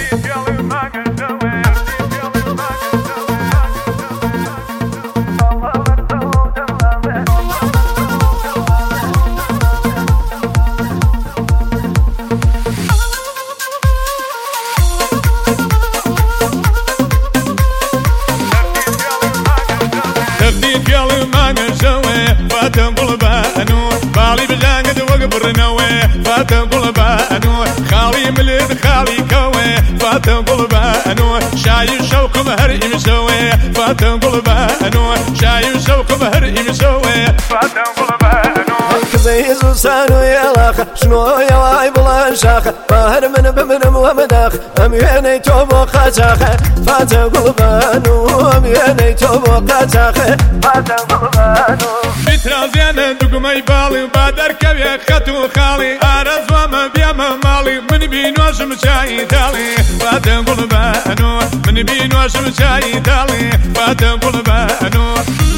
فتنقل بانو بالي بجاند وقبرنوي فتنقل بانو خالي ملد خالي كوي فتنقل بانو شاي شوق مهر يمسوي فتنقل بانو شاي شوق مهر يمسوي فتنقل بانو كزيز وسانو يلاخ شنو يواي بلا شاخ باهر من بمن ومداخ امياني توبو خاتاخ فتنقل بانو امياني توبو خاتاخ فتنقل بانو بترازيان دقمي بالي بادر كبيا خطو خالي أرز وما بيما مالي من بينوش مشاي تالي فتنقل بانو من بينوش مشاي تالي فتنقل بانو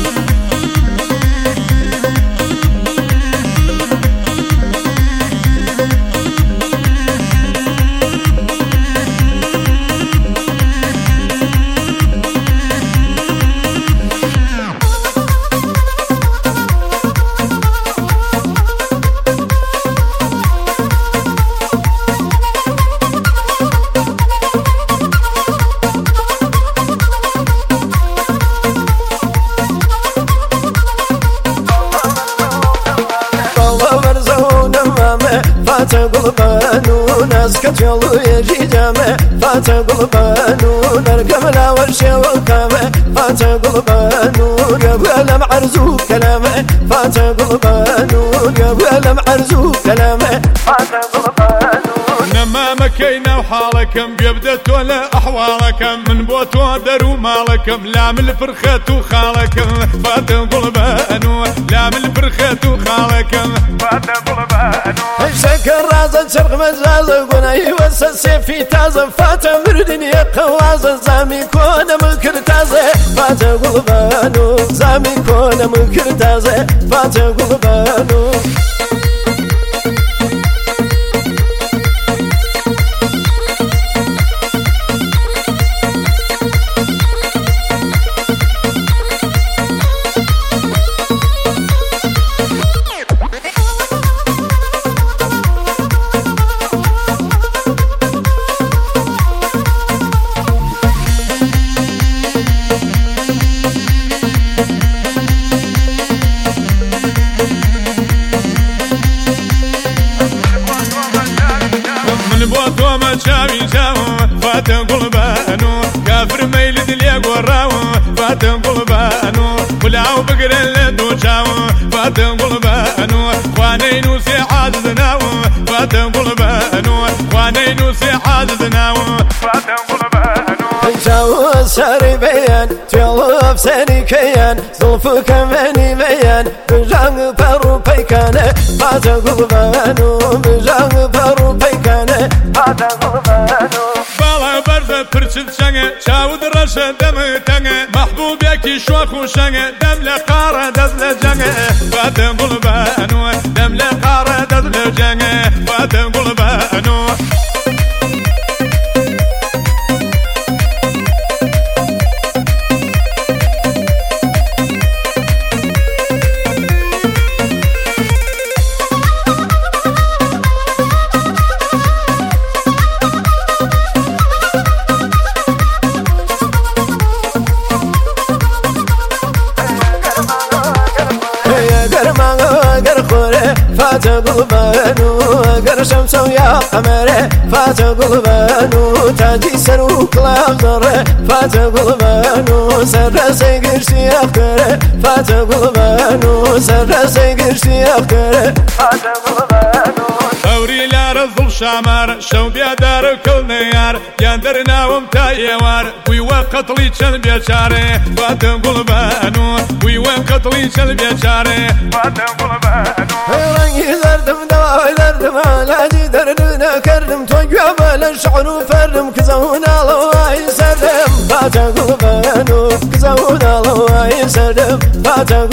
فتنقل بانو ناس كتيلو يجي جامع فتنقل بانو نرقم لا ورشي والكامع فتنقل بانو قبل معرزو كلامه فتنقل بانو قبل معرزو كلامه فتنقل بانو نما مكينا وحالكم بيبدت ولا احوالكم من بوت ودرو مالكم لا من الفرخة وخالكم فتنقل بانو لا من الفرخة وخالكم فتنقل بانو شكر رازن شرق مجال قناي وسسي في تازن فاتن بردن يقوازن زامي كون مكر تازه فتنقل بانو زامي كون مكر تازه فتنقل بانو شاوي شاو فتنقل بانو كافر ميلد الياق وراو فتنقل بانو ولعو بقر اللدو شاو فتنقل بانو خوانين وسيحاد ذناو فتنقل بانو خوانين وسيحاد ذناو فتنقل بانو شاو ساري بيان تيلوف ساري كيان زلفك مني بيان بجان برو بيكان فتنقل بانو بجان برو بيكان بالا برزة برشد شنة شاود رشة دم تنة محبوب يكي شوخ وشنة دم لقارة دزل جنة فتنقل بانو دم لقارة دزل جنة فتنقل بانو فتنقل بانو قر شمس ويا قمره فتنقل بانو تاجي سروك لافضره فتنقل بانو سر سيقر سياخره فتنقل بانو سر سيقر سياخره فتنقل بانو أوري لا رزل شامار شو بيدار كل نيار يندرنا ومتايوار ويوا قتلي شل بيشاره فتنقل بانو ويوا قتلي شل بيشاره فتنقل بانو رنگی دردم دوای دردم علاجی دردنا کردم تو جواب الشعر وفردم كزون الله سردم فتنقل بانو كزون الله سردم فتنقل